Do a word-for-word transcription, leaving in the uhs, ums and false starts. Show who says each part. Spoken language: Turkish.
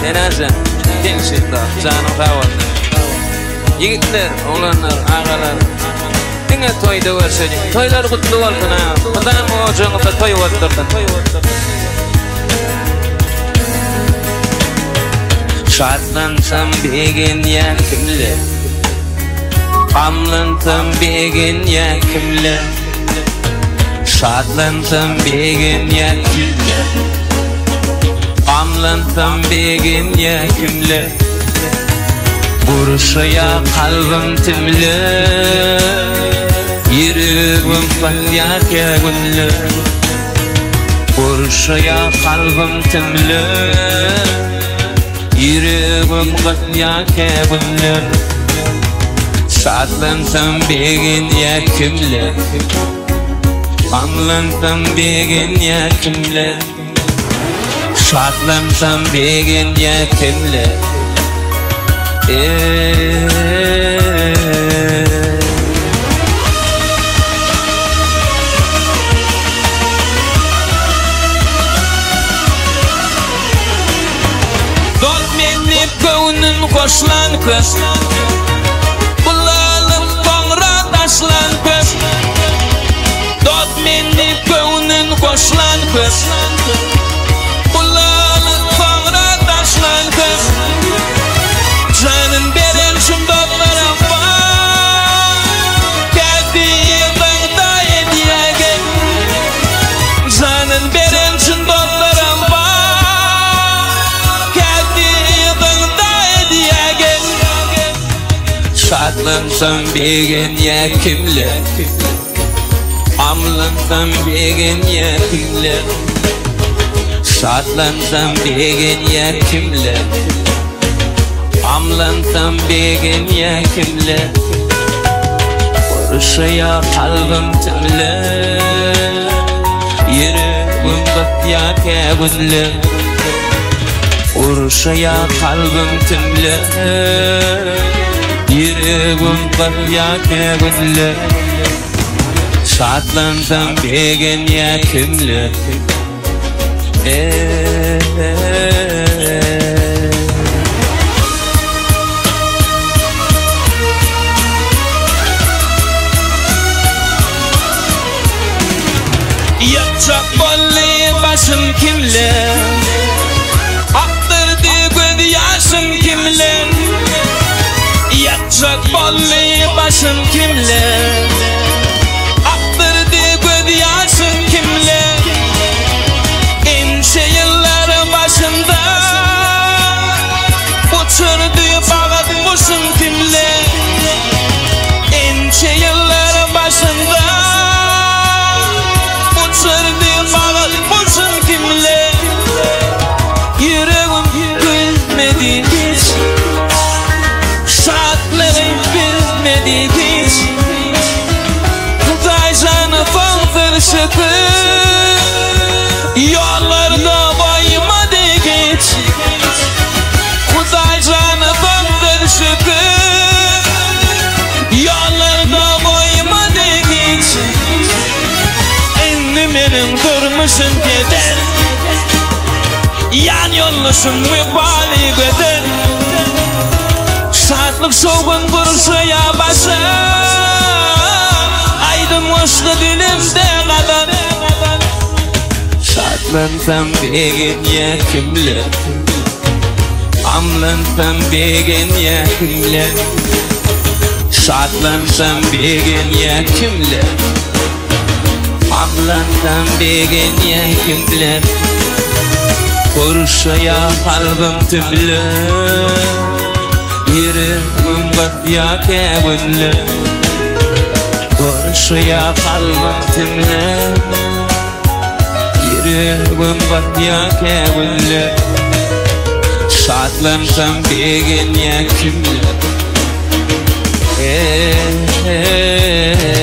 Speaker 1: Enaza, gençlikler, canım tavanlar. Yigitler, oğlanlar, ağalar. Dine toyda verseydin, toylar kutlu olsun ha. Adam ocağında toy vattırdın. Şadlansam begin ya kimler, gamlansam begin ya kimler. Şadlansam begin ya kimler, gamlansam begin ya kimler. Buruşaya kalbim timler, yüreğim fatyat ya günler. Buruşaya kalbim timler, yüreğim fatyat ya günler. Şadlansam begin ya kimler, gamlansam begin ya kimler. Şadlansam begin ya kimler. Dört menip gönlün koşlan kız, bulalım sonra taşlan kız. Dört menip gönlün koşlan kız, bulalım sonra taşlan kız. Canın beren şundaklarım var, geldiğinden da hediyege. Canın beren şundaklarım var, geldiğinden da hediyege. Şadlansam begin ya kimler, gamlansam begin ya kimler. Şadlansam begin ya kimler, gamlansam begin ya kimler. Buruşaya kalbim timler, yüreğim fatyat ya günler. Buruşaya kalbim timler, yüreğim fatyat ya günler. Şadlansam begin ya kimler. Eee Yatacak bolli başım kimler, aktırdı göz yaşım kimler. Yatacak bolli başım kimler, aktırdı göz yaşım kimler. İnce yıllar başında uçurdu bağırmışım kimler. İnce yıllar başında uçurdu bağırmışım kimler. Yüreğim gülmedi hiç, şartlarım bilmedi hiç. Kutaycanı fantır şıkır, yollarda baymadı geç. Kutaycanı fantır şıkır, yollarda baymadı geç. Benim durmuşum keder, yan yollaşım mübali göder. Şartlık soğun buruşaya başa, aydın hoşlu dilimde kadar. Şartlansam begin ya kimler, gamlansam begin ya kimler. Şartlansam begin ya kimler, gamlansam begin ya kimler. Buruşaya kalbim timler, yüreğim fatyat ya günler. Buruşaya kalbim timler, yüreğim fatyat ya günler. Şadlansam begin ya kimler. Eee